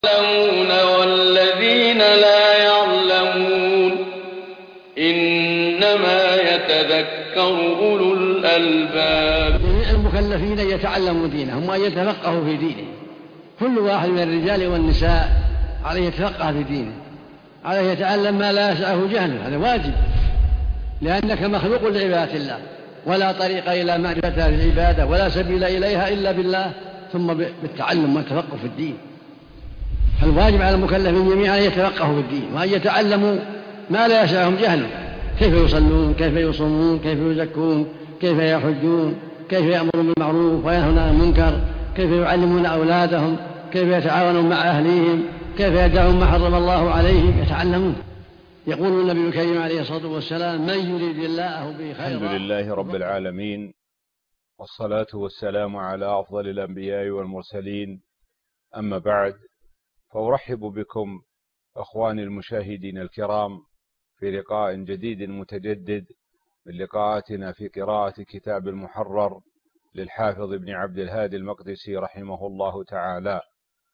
يعلمون والذين لا يعلمون إنما يتذكر أولو الألباب. المكلفين يتعلموا دينهم وأن يتفقهوا في دينهم. كل واحد من الرجال والنساء عليه يتفقه في دينه، عليه يتعلم ما لا يسعه جهله، هذا واجب، لأنك مخلوق لعبادة الله، ولا طريق إلى معرفة العبادة ولا سبيل إليها إلا بالله ثم بالتعلم والتفقه في الدين. فالواجب على المكلفين جميعا أن يتفقهوا في الدين وأن يتعلموا ما لا يسعهم جهله، كيف يصلون، كيف يصومون، كيف يزكون، كيف يحجون، كيف يأمرون بالمعروف وينهون عن المنكر، كيف يعلمون أولادهم، كيف يتعاونون مع أهليهم، كيف يدعون ما حرم الله عليهم، يتعلمون. يقول النبي الكريم عليه الصلاة والسلام: من يريد الله به خيرا. الحمد لله رب العالمين، والصلاة والسلام على أفضل الأنبياء والمرسلين، أما بعد، فأرحب بكم أخواني المشاهدين الكرام في لقاء جديد متجدد من لقاءاتنا في قراءة كتاب المحرر للحافظ ابن عبد الهادي المقدسي رحمه الله تعالى.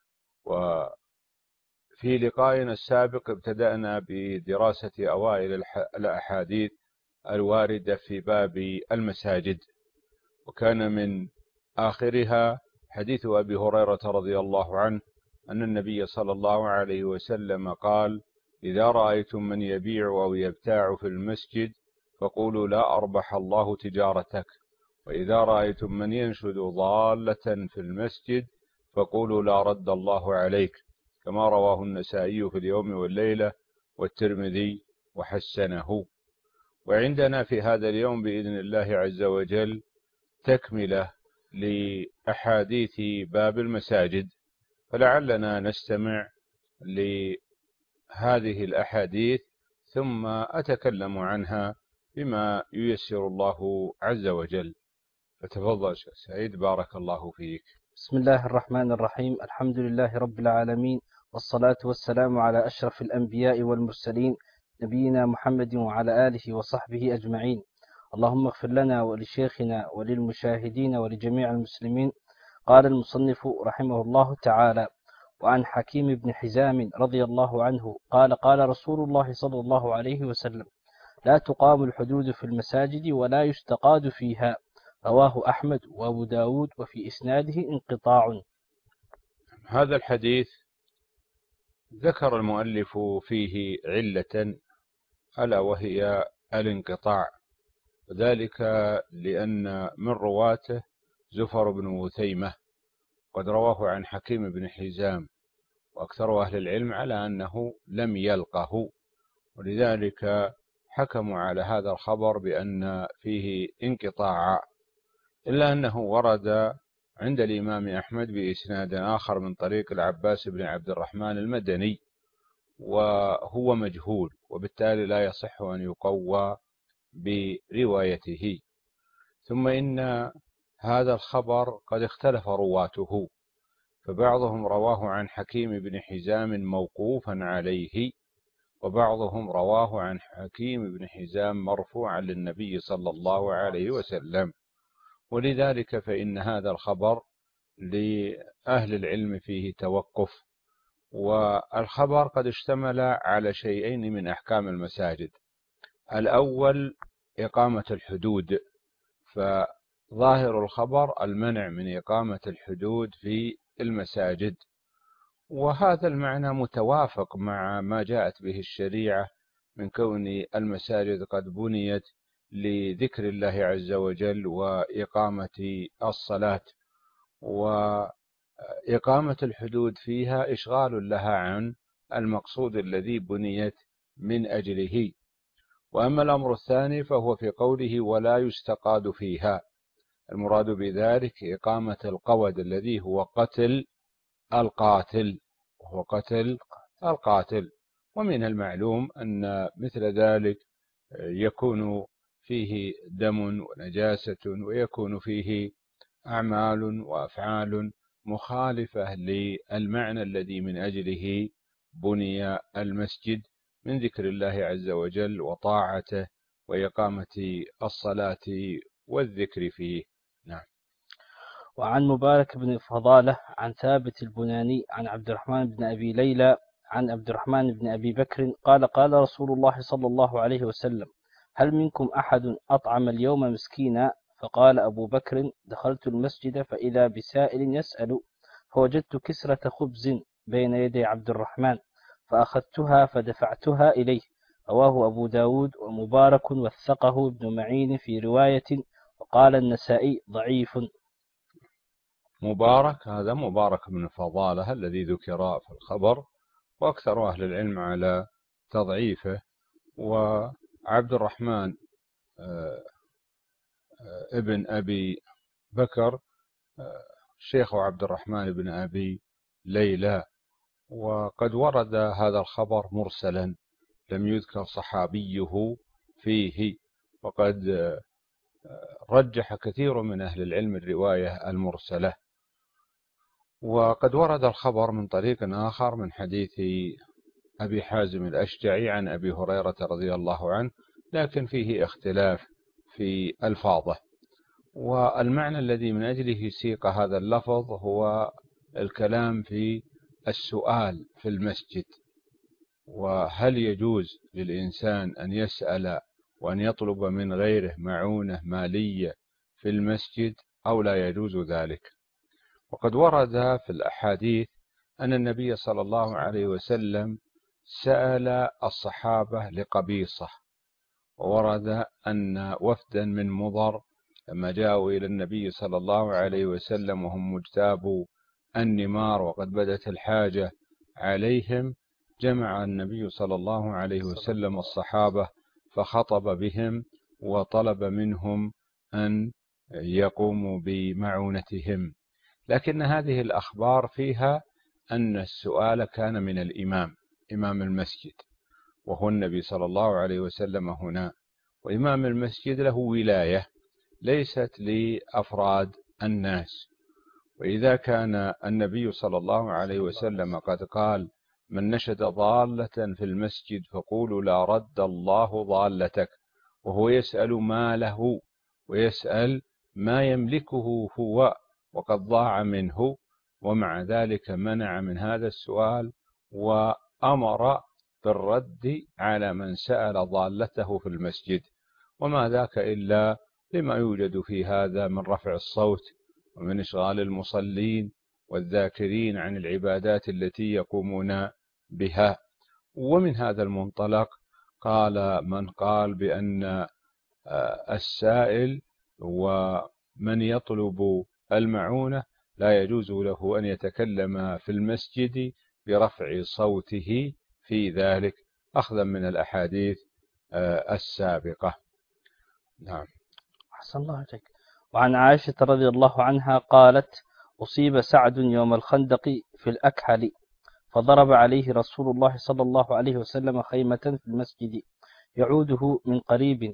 وفي لقائنا السابق ابتدأنا بدراسة أوائل الأحاديث الواردة في باب المساجد، وكان من آخرها حديث أبي هريرة رضي الله عنه أن النبي صلى الله عليه وسلم قال: إذا رأيتم من يبيع أو يبتاع في المسجد فقولوا لا أربح الله تجارتك، وإذا رأيتم من ينشد ضالة في المسجد فقولوا لا رد الله عليك، كما رواه النسائي في اليوم والليلة والترمذي وحسنه. وعندنا في هذا اليوم بإذن الله عز وجل تكملة لأحاديث باب المساجد، فلعلنا نستمع لهذه الأحاديث ثم أتكلم عنها بما ييسر الله عز وجل. فتفضل شيخ سعيد، بارك الله فيك. بسم الله الرحمن الرحيم. الحمد لله رب العالمين، والصلاة والسلام على أشرف الأنبياء والمرسلين، نبينا محمد وعلى آله وصحبه أجمعين. اللهم اغفر لنا ولشيخنا وللمشاهدين ولجميع المسلمين. قال المصنف رحمه الله تعالى: وعن حكيم بن حزام رضي الله عنه قال: قال رسول الله صلى الله عليه وسلم: لا تقام الحدود في المساجد ولا يستقاد فيها. رواه أحمد وأبو داود، وفي إسناده انقطاع. هذا الحديث ذكر المؤلف فيه علة، ألا وهي الانقطاع، وذلك لأن من رواته زفر بن وثيمة، قد رواه عن حكيم بن حزام، وأكثر أهل العلم على أنه لم يلقه، ولذلك حكموا على هذا الخبر بأن فيه انقطاع، إلا أنه ورد عند الإمام أحمد بإسناد آخر من طريق العباس بن عبد الرحمن المدني، وهو مجهول، وبالتالي لا يصح أن يقوى بروايته. ثم إن هذا الخبر قد اختلف رواته، فبعضهم رواه عن حكيم بن حزام موقوفا عليه، وبعضهم رواه عن حكيم بن حزام مرفوعا للنبي صلى الله عليه وسلم، ولذلك فإن هذا الخبر لأهل العلم فيه توقف. والخبر قد اشتمل على شيئين من أحكام المساجد: الأول إقامة الحدود، فظاهر الخبر المنع من إقامة الحدود في المساجد، وهذا المعنى متوافق مع ما جاءت به الشريعة من كون المساجد قد بنيت لذكر الله عز وجل وإقامة الصلاة، وإقامة الحدود فيها إشغال لها عن المقصود الذي بنيت من أجله. وأما الأمر الثاني فهو في قوله ولا يستقاد فيها، المراد بذلك إقامة القود الذي هو قتل القاتل، ومن المعلوم أن مثل ذلك يكون فيه دم ونجاسة، ويكون فيه أعمال وأفعال مخالفة للمعنى الذي من أجله بني المسجد من ذكر الله عز وجل وطاعته وإقامة الصلاة والذكر فيه. نعم. وعن مبارك بن فضالة عن ثابت البناني عن عبد الرحمن بن أبي ليلى عن عبد الرحمن بن أبي بكر قال قال رسول الله صلى الله عليه وسلم: هل منكم أحد أطعم اليوم مسكينا؟ فقال أبو بكر: دخلت المسجد فإذا بسائل يسأل، فوجدت كسرة خبز بين يدي عبد الرحمن، فأخذتها فدفعتها إليه. رواه أبو داود، ومبارك وثقه ابن معين في رواية، وقال النسائي: ضعيف. مبارك هذا مبارك بن فضالة الذي ذكر في الخبر، وأكثر أهل العلم على تضعيفه. وعبد الرحمن ابن أبي بكر شيخ عبد الرحمن بن أبي ليلى، وقد ورد هذا الخبر مرسلا لم يذكر صحابيه فيه، وقد رجح كثير من أهل العلم الرواية المرسلة. وقد ورد الخبر من طريق آخر من حديث أبي حازم الأشجعي عن أبي هريرة رضي الله عنه، لكن فيه اختلاف في ألفاظه. والمعنى الذي من أجله سيق هذا اللفظ هو الكلام في السؤال في المسجد، وهل يجوز للإنسان أن يسأل وأن يطلب من غيره معونة مالية في المسجد أو لا يجوز ذلك. وقد ورد في الأحاديث أن النبي صلى الله عليه وسلم سأل الصحابة لقبيصة، وورد أن وفدا من مضر لما جاءوا إلى النبي صلى الله عليه وسلم وهم مجتابوا النمار وقد بدت الحاجة عليهم، جمع النبي صلى الله عليه وسلم الصحابة فخطب بهم وطلب منهم أن يقوموا بمعونتهم. لكن هذه الأخبار فيها أن السؤال كان من الإمام، إمام المسجد، وهو النبي صلى الله عليه وسلم هنا. وإمام المسجد له ولاية ليست لأفراد الناس. وإذا كان النبي صلى الله عليه وسلم قد قال: من نشد ضالة في المسجد فقولوا لا رد الله ضالتك، وهو يسأل ماله ويسأل ما يملكه هو وقد ضاع منه، ومع ذلك منع من هذا السؤال وأمر بالرد على من سأل ضالته في المسجد. وما ذاك إلا لما يوجد في هذا من رفع الصوت ومن إشغال المصلين والذاكرين عن العبادات التي يقومون بها. ومن هذا المنطلق قال من قال بأن السائل ومن يطلب المعونة لا يجوز له أن يتكلم في المسجد برفع صوته في ذلك، أخذا من الأحاديث السابقة. نعم. أحسن الله عليك. وعن عائشة رضي الله عنها قالت: أصيب سعد يوم الخندق في الأكحل، فضرب عليه رسول الله صلى الله عليه وسلم خيمة في المسجد يعوده من قريب،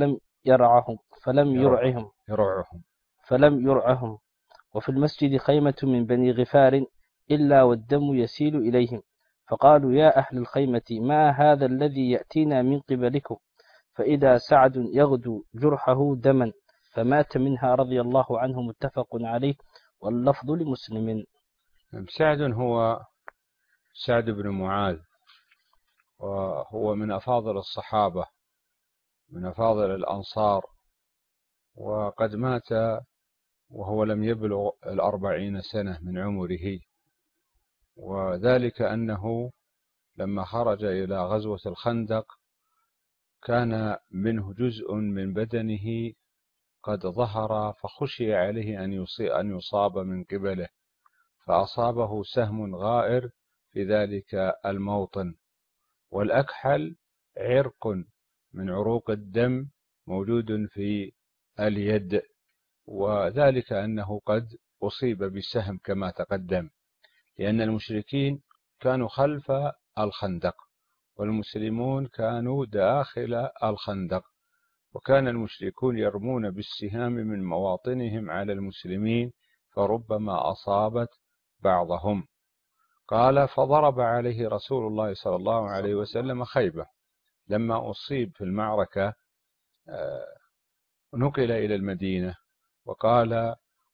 فلم يرعهم، وفي المسجد خيمة من بني غفار إلا والدم يسيل إليهم، فقالوا: يا أهل الخيمة، ما هذا الذي يأتينا من قبلكم؟ فإذا سعد يغدو جرحه دما، فمات منها رضي الله عنه. متفق عليه، واللفظ لمسلم. سعد هو سعد بن معاذ، وهو من أفاضل الصحابة من أفاضل الأنصار، وقد مات وهو لم يبلغ 40 سنة من عمره، وذلك أنه لما خرج إلى غزوة الخندق كان منه جزء من بدنه قد ظهر، فخشي عليه أن يصاب من قبله، فأصابه سهم غائر في ذلك الموطن. والأكحل عرق من عروق الدم موجود في اليد، وذلك أنه قد أصيب بسهم كما تقدم، لأن المشركين كانوا خلف الخندق والمسلمون كانوا داخل الخندق، وكان المشركون يرمون بالسهام من مواطنهم على المسلمين فربما أصابت بعضهم. قال: فضرب عليه رسول الله صلى الله عليه وسلم خيبة. لما أصيب في المعركة نقل إلى المدينة، وقال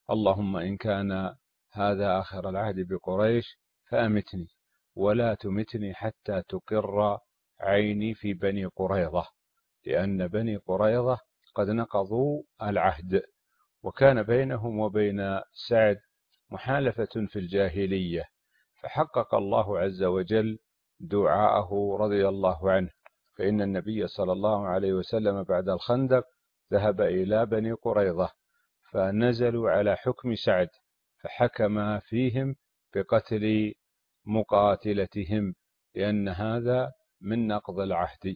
اللهم إن كان هذا آخر العهد بقريش فأمتني ولا تمتني حتى تقر عيني في بني قريظة، لأن بني قريظة قد نقضوا العهد، وكان بينهم وبين سعد محالفة في الجاهلية، فحقق الله عز وجل دعاءه رضي الله عنه. فإن النبي صلى الله عليه وسلم بعد الخندق ذهب إلى بني قريظة فنزلوا على حكم سعد، فحكم فيهم بقتل مقاتلتهم، لأن هذا من نقض العهد.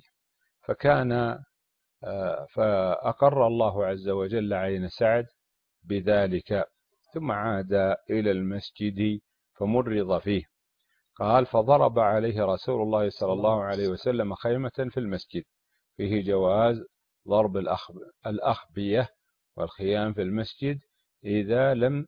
فأقر الله عز وجل عين سعد بذلك، ثم عاد إلى المسجد فمرض فيه. قال: فضرب عليه رسول الله صلى الله عليه وسلم خيمة في المسجد، فيه جواز ضرب الأخبية والخيام في المسجد إذا لم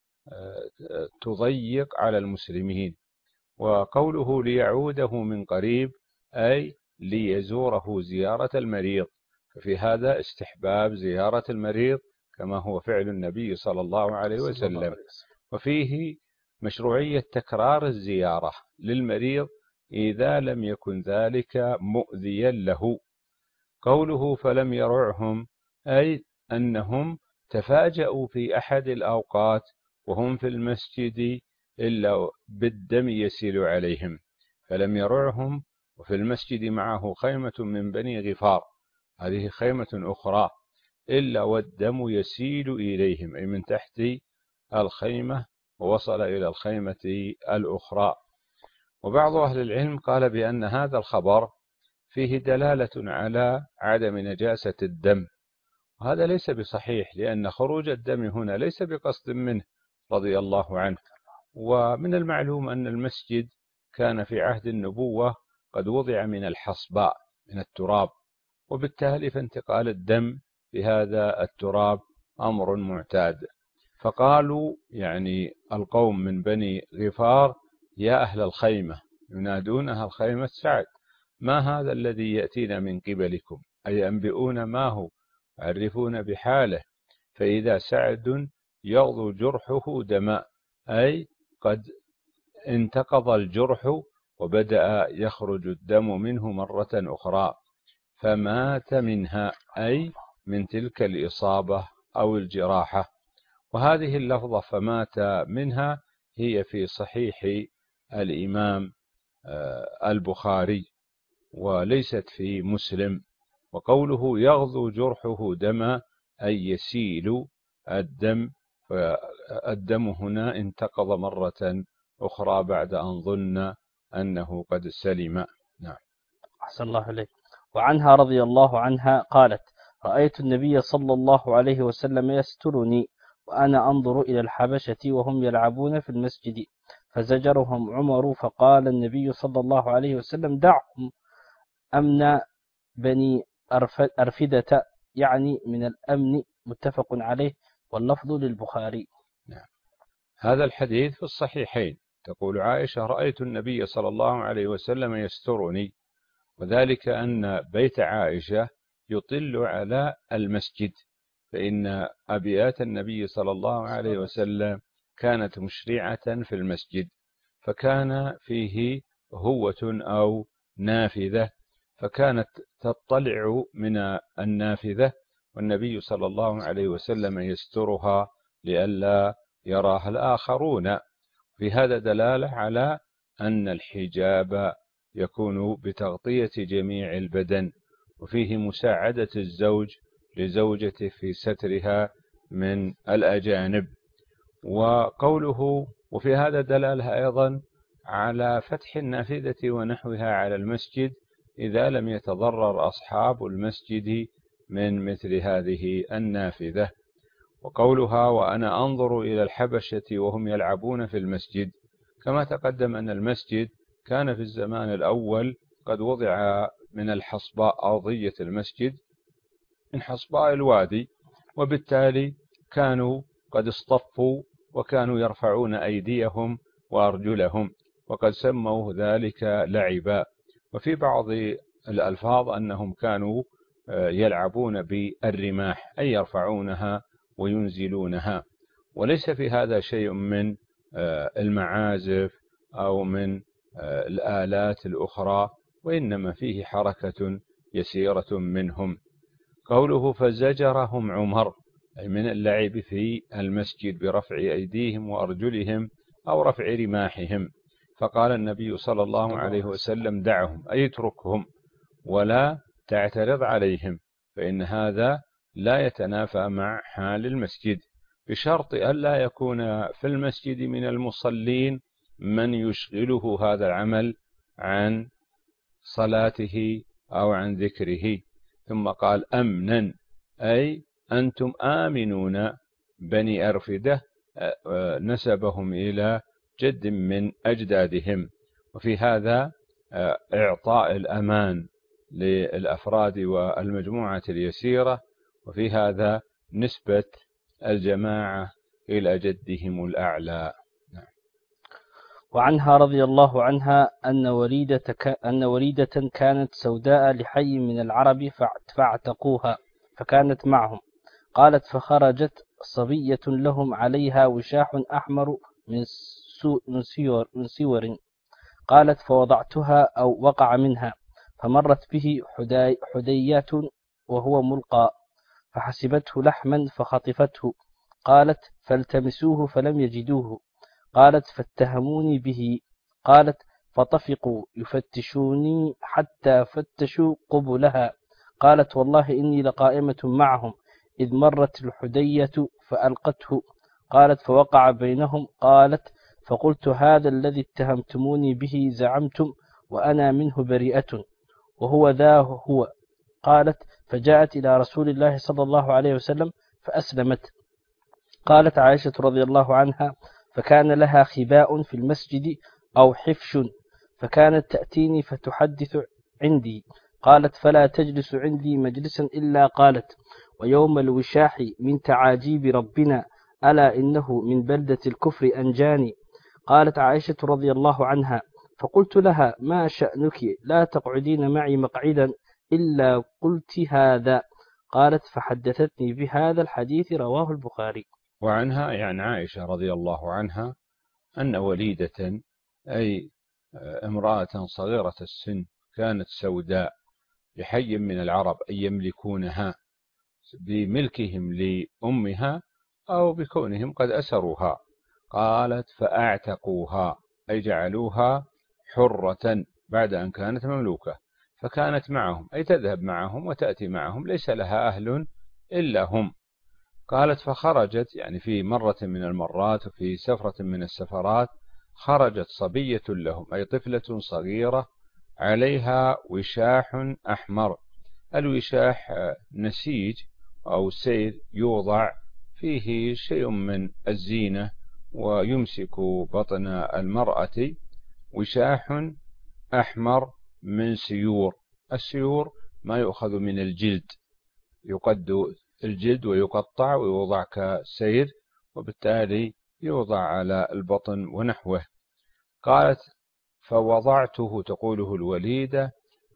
تضيق على المسلمين. وقوله ليعوده من قريب أي ليزوره زيارة المريض، ففي هذا استحباب زيارة المريض كما هو فعل النبي صلى الله عليه وسلم، وفيه مشروعية تكرار الزيارة للمريض إذا لم يكن ذلك مؤذيا له. قوله فلم يرعهم أي أنهم تفاجؤوا في أحد الأوقات وهم في المسجد إلا بالدم يسيل عليهم، فلم يرعهم وفي المسجد معه خيمة من بني غفار، هذه خيمة أخرى، إلا والدم يسيل إليهم أي من تحت الخيمة ووصل إلى الخيمة الأخرى. وبعض أهل العلم قال بأن هذا الخبر فيه دلالة على عدم نجاسة الدم، وهذا ليس بصحيح، لأن خروج الدم هنا ليس بقصد منه رضي الله عنه. ومن المعلوم أن المسجد كان في عهد النبوة قد وضع من الحصباء من التراب، وبالتالي فانتقال الدم بهذا التراب أمر معتاد. فقالوا يعني القوم من بني غفار: يا أهل الخيمة، ينادونها الخيمة سعد، ما هذا الذي يأتينا من قبلكم؟ أي أنبئون ما هو، عرفون بحاله، فإذا سعد يغضو جرحه دماء، أي قد انتقض الجرح وبدأ يخرج الدم منه مرة أخرى، فمات منها أي من تلك الإصابة أو الجراحة. وهذه اللفظة فمات منها هي في صحيح الإمام البخاري وليست في مسلم. وقوله يغضو جرحه دما أي يسيل الدم، فالدم هنا انتقض مرة أخرى بعد أن ظن أنه قد سلم. نعم. أحسن الله عليك. وعنها رضي الله عنها قالت: رأيت النبي صلى الله عليه وسلم يسترني وأنا أنظر إلى الحبشة وهم يلعبون في المسجد، فزجرهم عمر، فقال النبي صلى الله عليه وسلم: دعهم، أمن بني أرفدة، يعني من الأمن، متفق عليه، واللفظ للبخاري. نعم. هذا الحديث في الصحيحين، تقول عائشة: رأيت النبي صلى الله عليه وسلم يسترني، وذلك أن بيت عائشة يطل على المسجد، فإن أبيات النبي صلى الله عليه وسلم كانت مشرعة في المسجد، فكان فيه هوة أو نافذة، فكانت تطلع من النافذة، والنبي صلى الله عليه وسلم يسترها لئلا يراها الآخرون. في هذا دلالة على أن الحجاب يكون بتغطية جميع البدن، وفيه مساعدة الزوج لزوجته في سترها من الأجانب. وقوله وفي هذا دلالة أيضا على فتح النافذة ونحوها على المسجد إذا لم يتضرر أصحاب المسجد من مثل هذه النافذة. وقولها وأنا أنظر إلى الحبشة وهم يلعبون في المسجد، كما تقدم أن المسجد كان في الزمان الأول قد وضع من الحصباء أرضية المسجد من حصباء الوادي، وبالتالي كانوا قد اصطفوا وكانوا يرفعون أيديهم وأرجلهم، وقد سموا ذلك لعبا. وفي بعض الألفاظ أنهم كانوا يلعبون بالرماح، أي يرفعونها وينزلونها. وليس في هذا شيء من المعازف أو من الآلات الأخرى، وإنما فيه حركة يسيرة منهم. قوله فزجرهم عمر أي من اللعب في المسجد برفع أيديهم وأرجلهم أو رفع رماحهم، فقال النبي صلى الله عليه وسلم دعهم أي اتركهم ولا تعترض عليهم، فإن هذا لا يتنافى مع حال المسجد، بشرط ألا يكون في المسجد من المصلين من يشغله هذا العمل عن صلاته أو عن ذكره. ثم قال أمنا أي أنتم آمنون بني أرفدة، نسبهم إلى جد من أجدادهم، وفي هذا إعطاء الأمان للأفراد والمجموعة اليسيرة، وفي هذا نسبة الجماعة إلى جدهم الأعلى. وعنها رضي الله عنها أن وليدة كانت سوداء لحي من العرب فاعتقوها فكانت معهم. قالت فخرجت صبية لهم عليها وشاح أحمر من سور. قالت فوضعتها أو وقع منها، فمرت به حديات وهو ملقى، فحسبته لحما فخطفته. قالت فالتمسوه فلم يجدوه. قالت فاتهموني به. قالت فطفقوا يفتشوني حتى فتشوا قبلها. قالت والله إني لقائمة معهم إذ مرت الحدية فألقته. قالت فوقع بينهم. قالت فقلت هذا الذي اتهمتموني به زعمتم وأنا منه بريئة وهو ذا هو. قالت فجاءت إلى رسول الله صلى الله عليه وسلم فأسلمت. قالت عائشة رضي الله عنها فكان لها خباء في المسجد أو حفش، فكانت تأتيني فتحدث عندي. قالت فلا تجلس عندي مجلسا إلا قالت ويوم الوشاح من تعاجيب ربنا ألا إنه من بلدة الكفر أنجاني. قالت عائشة رضي الله عنها فقلت لها ما شأنك لا تقعدين معي مقعدا إلا قلت هذا. قالت فحدثتني بهذا الحديث رواه البخاري. وعنها يعني عائشة رضي الله عنها أن وليدة أي امرأة صغيرة السن كانت سوداء لحي من العرب أي يملكونها بملكهم لأمها أو بكونهم قد أسروها. قالت فأعتقوها أي جعلوها حرة بعد أن كانت مملوكة، فكانت معهم أي تذهب معهم وتأتي معهم، ليس لها أهل إلا هم. قالت فخرجت يعني في مرة من المرات وفي سفرة من السفرات خرجت صبية لهم أي طفلة صغيرة عليها وشاح أحمر. الوشاح نسيج أو سير يوضع فيه شيء من الزينة ويمسك بطن المرأة. وشاح أحمر من سيور، السيور ما يؤخذ من الجلد، يقد الجلد ويقطع ويوضع كسير، وبالتالي يوضع على البطن ونحوه. قالت فوضعته تقوله الوليدة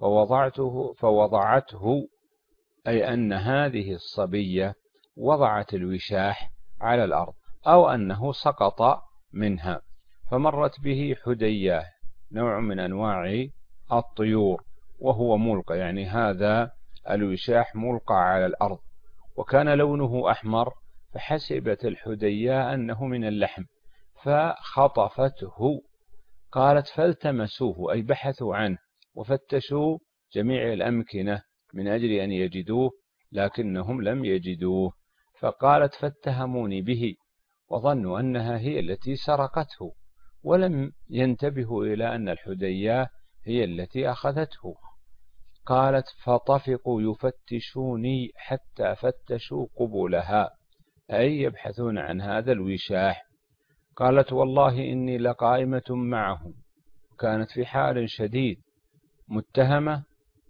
فوضعته أي أن هذه الصبية وضعت الوشاح على الأرض أو أنه سقط منها، فمرت به حدية نوع من أنواع الطيور وهو ملقى، يعني هذا الوشاح ملقى على الأرض وكان لونه أحمر، فحسبت الحدية أنه من اللحم فخطفته. قالت فالتمسوه أي بحثوا عنه وفتشوا جميع الأمكنة من أجل أن يجدوه لكنهم لم يجدوه. فقالت فاتهموني به وظنوا أنها هي التي سرقته ولم ينتبهوا إلى أن الحدية هي التي أخذته. قالت فطفقوا يفتشوني حتى فتشوا قبولها أي يبحثون عن هذا الوشاح. قالت والله إني لقائمة معهم، كانت في حال شديد متهمة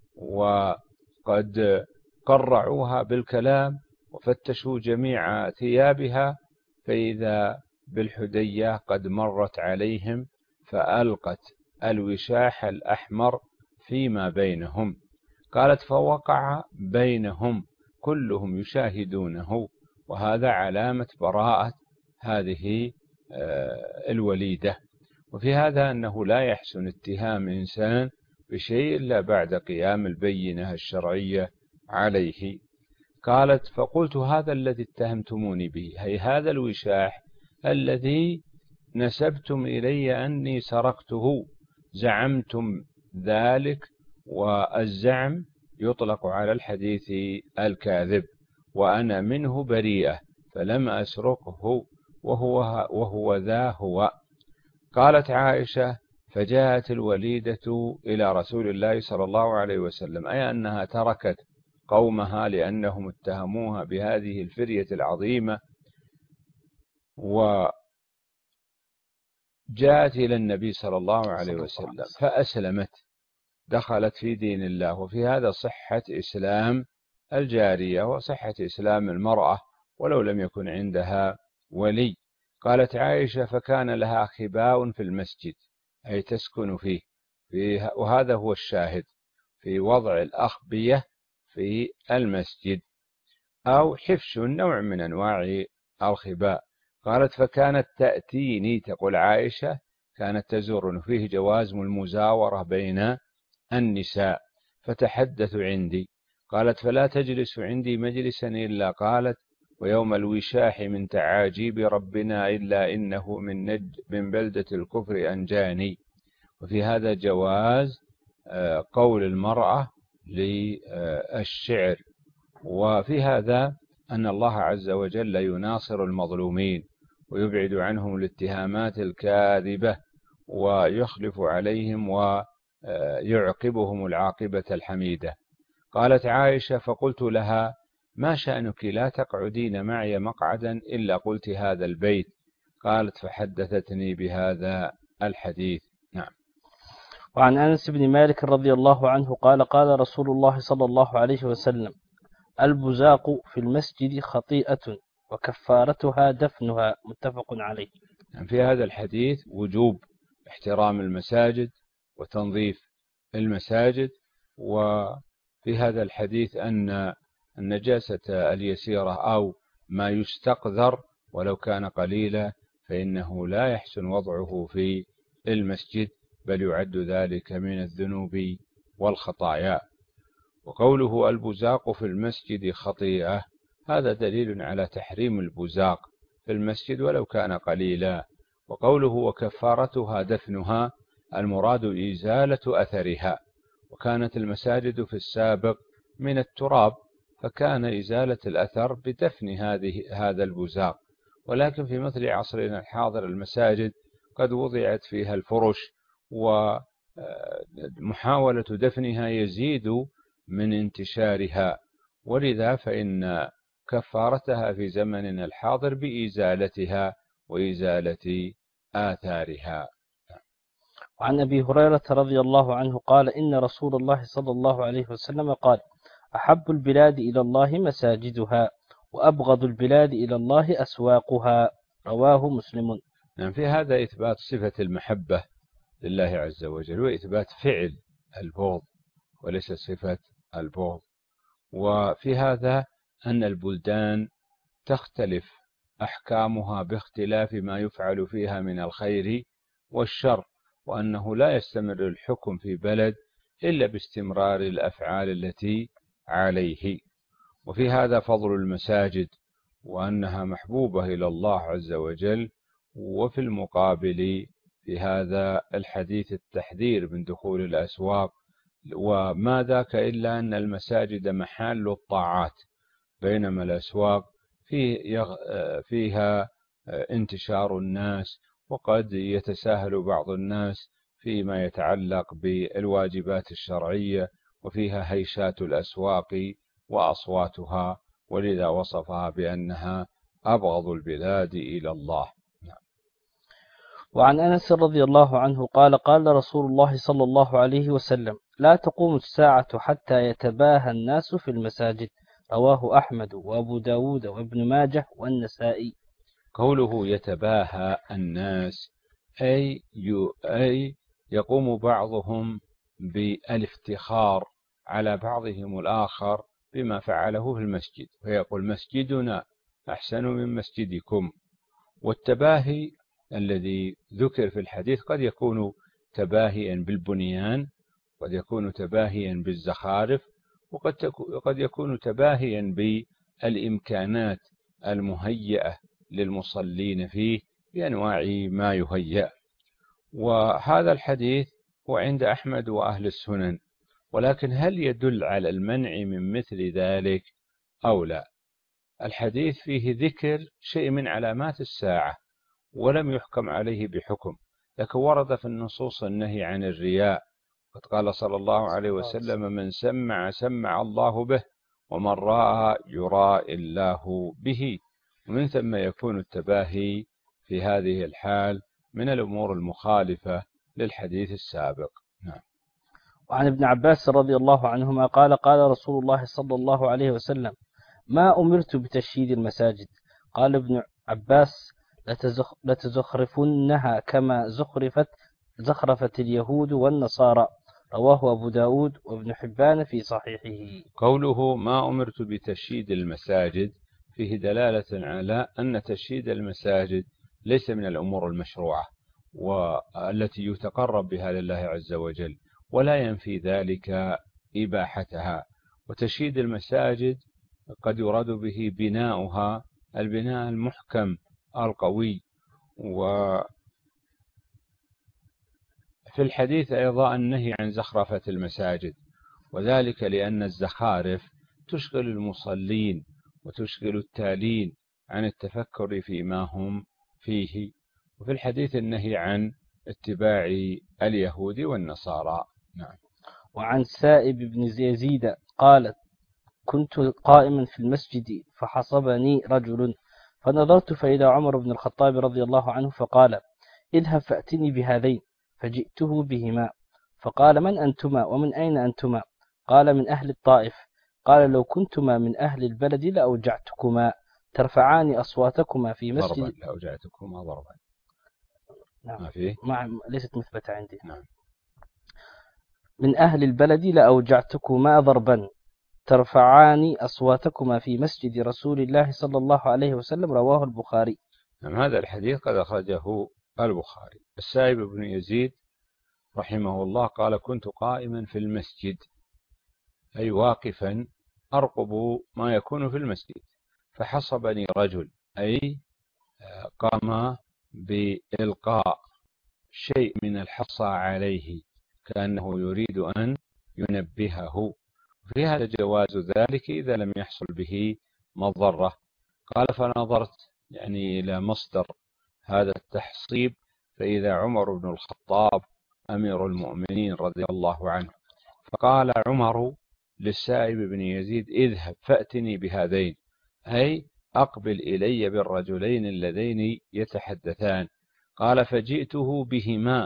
وقد قرعوها بالكلام وفتشوا جميع ثيابها، فإذا بالحدية قد مرت عليهم فألقت الوشاح الأحمر فيما بينهم. قالت فوقع بينهم كلهم يشاهدونه، وهذا علامة براءة هذه الوليدة. وفي هذا أنه لا يحسن اتهام إنسان بشيء إلا بعد قيام البينة الشرعية عليه. قالت فقلت هذا الذي اتهمتموني به، أي هذا الوشاح الذي نسبتم إلي أني سرقته، زعمتم ذلك، والزعم يطلق على الحديث الكاذب، وأنا منه بريئة فلم أسرقه وهو ذا هو. قالت عائشة فجاءت الوليدة إلى رسول الله صلى الله عليه وسلم، أي أنها تركت قومها لأنهم اتهموها بهذه الفرية العظيمة، وجاءت إلى النبي صلى الله عليه وسلم فأسلمت، دخلت في دين الله. وفي هذا صحة إسلام الجارية وصحة إسلام المرأة ولو لم يكن عندها ولي. قالت عائشة فكان لها خباء في المسجد، أي تسكن فيه، وهذا هو الشاهد في وضع الأخبية في المسجد، أو حفش نوع من أنواع الخباء. قالت فكانت تأتيني، تقول عائشة كانت تزورني، فيه جواز المزاورة بين النساء، فتحدث عندي. قالت فلا تجلس عندي مجلسا إلا قالت ويوم الوشاح من تعاجيب ربنا إلا إنه من بلدة الكفر أنجاني. وفي هذا جواز قول المرأة للشعر. وفي هذا أن الله عز وجل يناصر المظلومين ويبعد عنهم الاتهامات الكاذبة ويخلف عليهم ويعقبهم العاقبة الحميدة. قالت عائشة فقلت لها ما شأنك لا تقعدين معي مقعدا إلا قلت هذا البيت. قالت فحدثتني بهذا الحديث. نعم. وعن أنس بن مالك رضي الله عنه قال قال رسول الله صلى الله عليه وسلم البزاق في المسجد خطيئة وكفارتها دفنها، متفق عليه. في هذا الحديث وجوب احترام المساجد وتنظيف المساجد، وفي هذا الحديث أن النجاسة اليسيرة أو ما يستقذر ولو كان قليلا فإنه لا يحسن وضعه في المسجد، بل يعد ذلك من الذنوب والخطايا. وقوله البزاق في المسجد خطيئة هذا دليل على تحريم البزاق في المسجد ولو كان قليلا. وقوله وكفارتها دفنها المراد إزالة أثرها، وكانت المساجد في السابق من التراب، فكان إزالة الأثر بدفن هذا البزاق. ولكن في مثل عصرنا الحاضر المساجد قد وضعت فيها الفرش، ومحاولة دفنها يزيد من انتشارها، ولذا فإن كفارتها في زمننا الحاضر بإزالتها وإزالة آثارها. وعن أبي هريرة رضي الله عنه قال إن رسول الله صلى الله عليه وسلم قال أحب البلاد إلى الله مساجدها وأبغض البلاد إلى الله أسواقها، رواه مسلم. في هذا إثبات صفة المحبة لله عز وجل وإثبات فعل البغض وليس صفة البغض. وفي هذا أن البلدان تختلف أحكامها باختلاف ما يفعل فيها من الخير والشر، وأنه لا يستمر الحكم في بلد إلا باستمرار الأفعال التي عليه. وفي هذا فضل المساجد وأنها محبوبة إلى الله عز وجل. وفي المقابل في هذا الحديث التحذير من دخول الأسواق، وما ذاك إلا أن المساجد محل الطاعات، بينما الأسواق فيها انتشار الناس، وقد يتساهل بعض الناس فيما يتعلق بالواجبات الشرعية، وفيها هيشات الأسواق وأصواتها، ولذا وصفها بأنها أبغض البلاد إلى الله. وعن أنس رضي الله عنه قال قال رسول الله صلى الله عليه وسلم لا تقوم الساعة حتى يتباهى الناس في المساجد، رواه أحمد وأبو داود وابن ماجه والنسائي. قوله يتباهى الناس أي يقوم بعضهم بالافتخار على بعضهم الآخر بما فعله في المسجد، فيقول مسجدنا أحسن من مسجدكم، والتباهي الذي ذكر في الحديث قد يكون تباهيا بالبنيان، قد يكون تباهيا بالزخارف، وقد يكون تباهيا بالإمكانات المهيئة للمصلين فيه بأنواع ما يهيأ. وهذا الحديث هو عند أحمد وأهل السنن، ولكن هل يدل على المنع من مثل ذلك أو لا؟ الحديث فيه ذكر شيء من علامات الساعة ولم يحكم عليه بحكم، لكن ورد في النصوص النهي عن الرياء، قد قال صلى الله عليه وسلم: من سمع سمع الله به، ومن راى يراء الله به. ومن ثم يكون التباهي في هذه الحال من الأمور المخالفة للحديث السابق. نعم. وعن ابن عباس رضي الله عنهما قال: قال رسول الله صلى الله عليه وسلم: ما أمرت بتشييد المساجد. قال ابن عباس: لتزخرفنها كما زخرفت اليهود والنصارى. رواه أبو داود وابن حبان في صحيحه. قوله ما أمرت بتشييد المساجد فيه دلالة على أن تشييد المساجد ليس من الأمور المشروعة والتي يتقرب بها لله عز وجل، ولا ينفي ذلك إباحتها. وتشييد المساجد قد يراد به بناؤها البناء المحكم القوي. وفي الحديث أيضا النهي عن زخرفة المساجد، وذلك لأن الزخارف تشغل المصلين وتشغل التالين عن التفكر فيما هم فيه. وفي الحديث النهي عن اتباع اليهود والنصارى. نعم. وعن سائب بن يزيد قال: كنت قائما في المسجد فحصبني رجل، فنظرت فإذا عمر بن الخطاب رضي الله عنه، فقال: اذهب فأتني بهذين، فجئته بهما، فقال: من أنتما ومن أين أنتما؟ قال: من أهل الطائف. قال: لو كنتما من أهل البلد لأوجعتكما، ترفعان أصواتكما في مسجد. ضربا، لأوجعتكما ضربا. نعم. ما فيه؟ ليست مثبتة عندي. نعم. من أهل البلد لأوجعتكما ضربا، ترفعان أصواتكما في مسجد رسول الله صلى الله عليه وسلم. رواه البخاري. نعم. هذا الحديث قد أخرجه البخاري. السائب بن يزيد رحمه الله قال: كنت قائما في المسجد، أي واقفا أرقب ما يكون في المسجد، فحصبني رجل، أي قام بإلقاء شيء من الحصى عليه كأنه يريد أن ينبهه. في هذا جواز ذلك إذا لم يحصل به مضرة. قال: فنظرت يعني إلى مصدر هذا التحصيب، فإذا عمر بن الخطاب أمير المؤمنين رضي الله عنه. فقال عمر للسائب بن يزيد: اذهب فأتني بهذين، أي أقبل إلي بالرجلين اللذين يتحدثان. قال: فجئته بهما.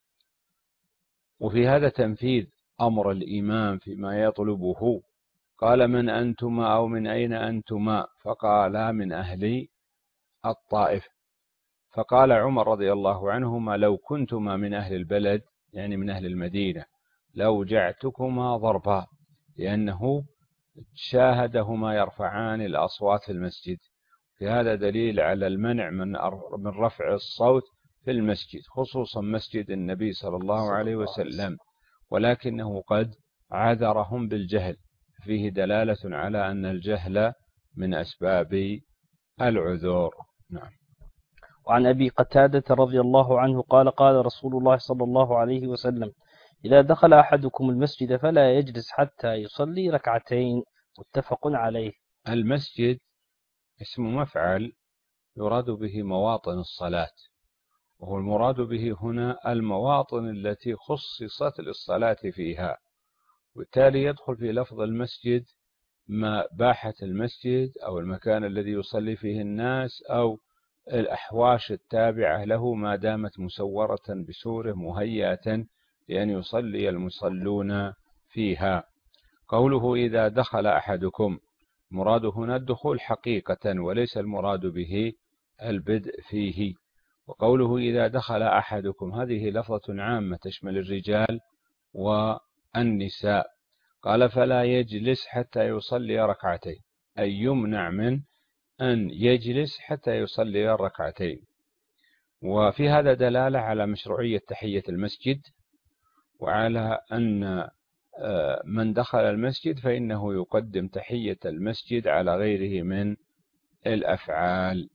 وفي هذا تنفيذ أمر الإمام فيما يطلبه. قال: من أنتما أو من أين أنتما؟ فقالا: من أهل الطائف. فقال عمر رضي الله عنهما: لو كنتما من أهل البلد، يعني من أهل المدينة، لأوجعتكما ضربا، لأنه شاهدهما يرفعان الأصوات في المسجد. في هذا دليل على المنع من رفع الصوت في المسجد، خصوصا مسجد النبي صلى الله عليه وسلم، ولكنه قد عذرهم بالجهل، فيه دلالة على أن الجهل من أسباب العذور. نعم. وعن أبي قتادة رضي الله عنه قال: قال رسول الله صلى الله عليه وسلم: إذا دخل أحدكم المسجد فلا يجلس حتى يصلي ركعتين. متفق عليه. المسجد اسم مفعل يراد به مواطن الصلاة، وهو المراد به هنا المواطن التي خصصت للصلاة فيها، وبالتالي يدخل في لفظ المسجد ما باحة المسجد أو المكان الذي يصلي فيه الناس أو الأحواش التابعة له ما دامت مسورة بسوره مهيئة لأن يصلي المصلون فيها. قوله إذا دخل أحدكم، مراد هنا الدخول حقيقة وليس المراد به البدء فيه. وقوله إذا دخل أحدكم هذه لفظة عامة تشمل الرجال والنساء. قال: فلا يجلس حتى يصلي ركعتين، أي يمنع من أن يجلس حتى يصلي الركعتين. وفي هذا دلالة على مشروعية تحية المسجد، وعلى أن من دخل المسجد فإنه يقدم تحية المسجد على غيره من الأفعال.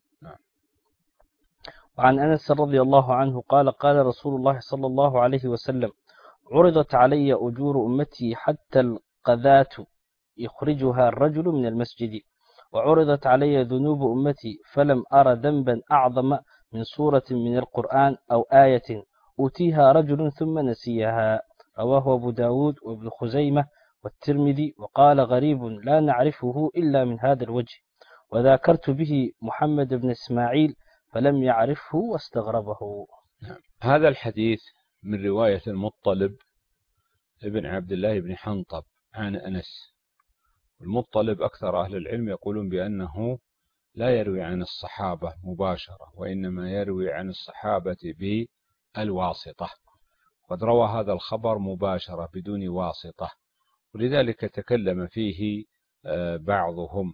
وعن أنس رضي الله عنه قال قال رسول الله صلى الله عليه وسلم: عرضت علي أجور أمتي حتى القذاة يخرجها الرجل من المسجد، وعرضت علي ذنوب أمتي فلم أر ذنبا أعظم من سورة من القرآن أو آية أوتيها رجل ثم نسيها. رواه أبو داود وابن خزيمة والترمذي، وقال غريب لا نعرفه إلا من هذا الوجه، وذاكرت به محمد بن إسماعيل فلم يعرفه واستغربه. هذا الحديث من رواية المطلب ابن عبد الله بن حنطب عن أنس. المطلب أكثر أهل العلم يقولون بأنه لا يروي عن الصحابة مباشرة، وإنما يروي عن الصحابة بالواسطة، قد روى هذا الخبر مباشرة بدون واسطة، ولذلك تكلم فيه بعضهم.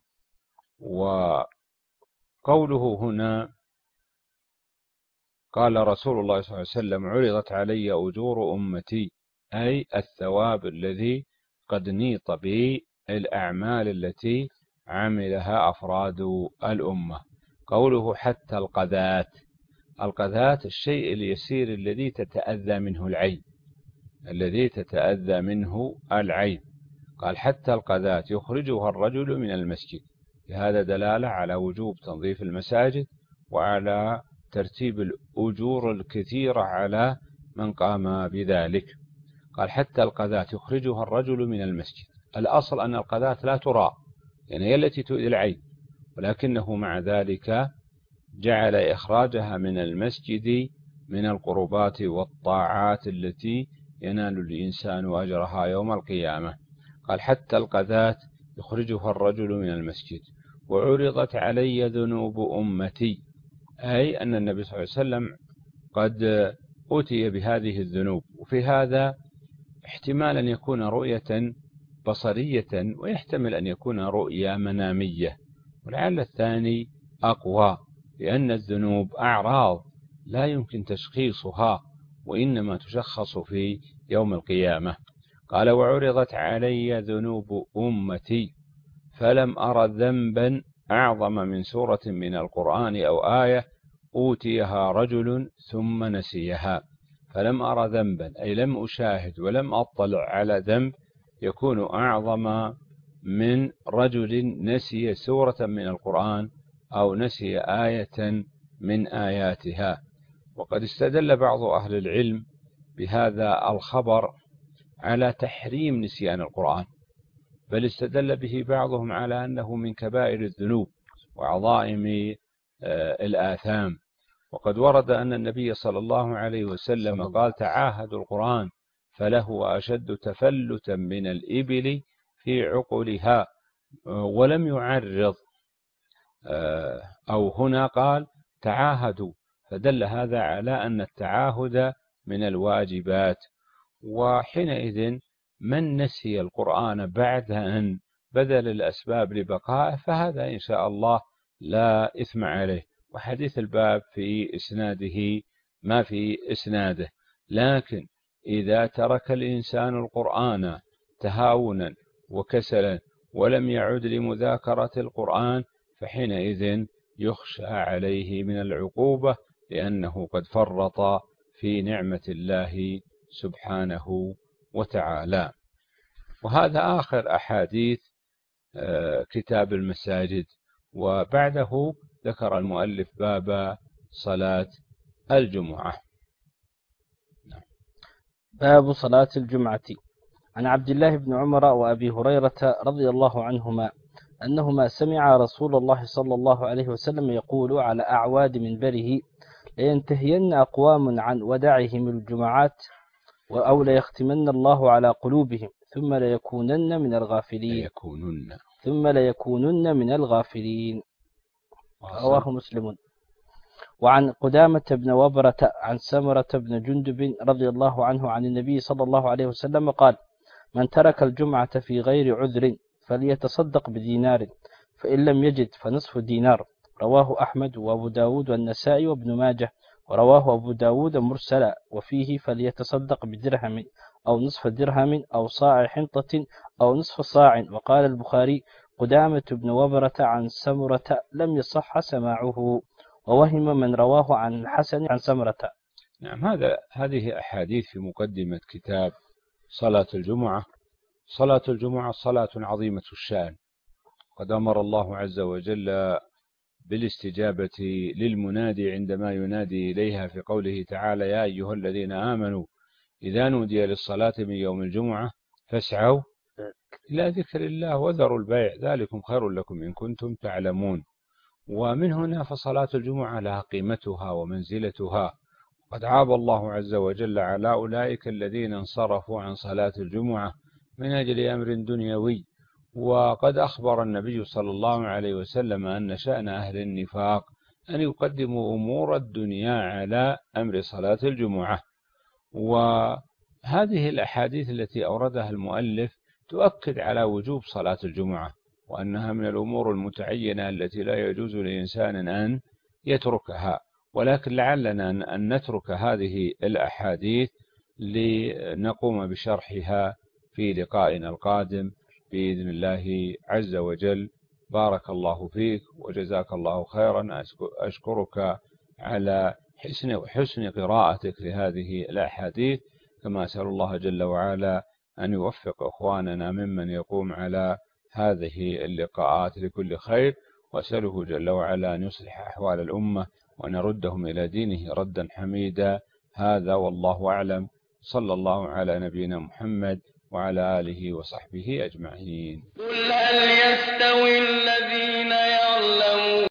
وقوله هنا قال رسول الله صلى الله عليه وسلم: عرضت علي أجور أمتي، أي الثواب الذي قد نيط بالأعمال التي عملها أفراد الأمة. قوله حتى القذاة، القذاة الشيء اليسير الذي تتأذى منه العين، الذي تتأذى منه العين. قال حتى القذاة يخرجها الرجل من المسجد، هذا دلالة على وجوب تنظيف المساجد وعلى ترتيب الأجور الكثيرة على من قام بذلك. قال حتى القذاة يخرجها الرجل من المسجد. الأصل أن القذاة لا ترى، يعني هي التي تؤذي العين، ولكنه مع ذلك جعل إخراجها من المسجد من القربات والطاعات التي ينال الإنسان أجرها يوم القيامة. قال حتى القذاة يخرجها الرجل من المسجد. وعرضت علي ذنوب أمتي، أي أن النبي صلى الله عليه وسلم قد أتي بهذه الذنوب. وفي هذا احتمال أن يكون رؤية بصرية، ويحتمل أن يكون رؤية منامية، ولعل الثاني أقوى، لأن الذنوب أعراض لا يمكن تشخيصها، وإنما تشخص في يوم القيامة. قال وعرضت علي ذنوب أمتي فلم أر ذنبا أعظم من سورة من القرآن أو آية أوتيها رجل ثم نسيها. فلم أر ذنبا أي لم أشاهد ولم أطلع على ذنب يكون أعظم من رجل نسي سورة من القرآن أو نسي آية من آياتها. وقد استدل بعض أهل العلم بهذا الخبر على تحريم نسيان القرآن، بل استدل به بعضهم على أنه من كبائر الذنوب وعظائم الآثام. وقد ورد أن النبي صلى الله عليه وسلم قال تعاهدوا القرآن فله أشد تفلتا من الإبل في عقلها، ولم يعرض، أو هنا قال تعاهدوا، فدل هذا على أن التعاهد من الواجبات. وحينئذ من نسي القرآن بعد أن بذل الأسباب لبقائه فهذا إن شاء الله لا إثم عليه. وحديث الباب في إسناده ما في إسناده، لكن إذا ترك الإنسان القرآن تهاونا وكسلا ولم يعد لمذاكرة القرآن فحينئذ يخشى عليه من العقوبة، لأنه قد فرط في نعمة الله سبحانه وتعالى. وهذا آخر أحاديث كتاب المساجد، وبعده ذكر المؤلف باب صلاة الجمعة. باب صلاة الجمعة. عن عبد الله بن عمر وأبي هريرة رضي الله عنهما أنهما سمع رسول الله صلى الله عليه وسلم يقول على أعواد منبره: لينتهين أقوام عن ودعهم الجمعات أو ليختمن الله على قلوبهم ثم ليكونن من الغافلين. رواه مسلم. وعن قدامة بن وبرة عن سمرة بن جندب رضي الله عنه عن النبي صلى الله عليه وسلم قال: من ترك الجمعة في غير عذر فليتصدق بدينار، فإن لم يجد فنصف دينار، رواه أحمد وأبو داود والنسائي وابن ماجه، ورواه أبو داود مرسلا وفيه فليتصدق بدرهم أو نصف درهم أو صاع حنطة أو نصف صاع. وقال البخاري قدامة بن وبرة عن سمرة لم يصح سماعه، ووهم من رواه عن الحسن عن سمرة. نعم، هذه أحاديث في مقدمة كتاب صلاة الجمعة. صلاة الجمعة صلاة عظيمة الشأن، قد أمر الله عز وجل بالاستجابة للمنادي عندما ينادي إليها في قوله تعالى: يا أيها الذين آمنوا إذا نودي للصلاة من يوم الجمعة فاسعوا إلى ذكر الله وذروا البيع ذلكم خير لكم إن كنتم تعلمون. ومن هنا فصلاة الجمعة لها قيمتها ومنزلتها. قد عاب الله عز وجل على أولئك الذين انصرفوا عن صلاة الجمعة من أجل أمر دنيوي. وقد أخبر النبي صلى الله عليه وسلم أن شأن أهل النفاق أن يقدموا أمور الدنيا على أمر صلاة الجمعة. وهذه الأحاديث التي أوردها المؤلف تؤكد على وجوب صلاة الجمعة، وأنها من الأمور المتعينة التي لا يجوز لإنسان أن يتركها. ولكن لعلنا أن نترك هذه الأحاديث لنقوم بشرحها في لقائنا القادم بإذن الله عز وجل. بارك الله فيك وجزاك الله خيرا. أشكرك على حسن قراءتك لهذه الأحاديث، كما أسأل الله جل وعلا أن يوفق إخواننا ممن يقوم على هذه اللقاءات لكل خير، وأسأله جل وعلا أن يصلح أحوال الأمة وأن يردهم إلى دينه ردا حميدا. هذا والله أعلم. صلى الله على نبينا محمد وعلى آله وصحبه أجمعين. قل هل يستوي الذين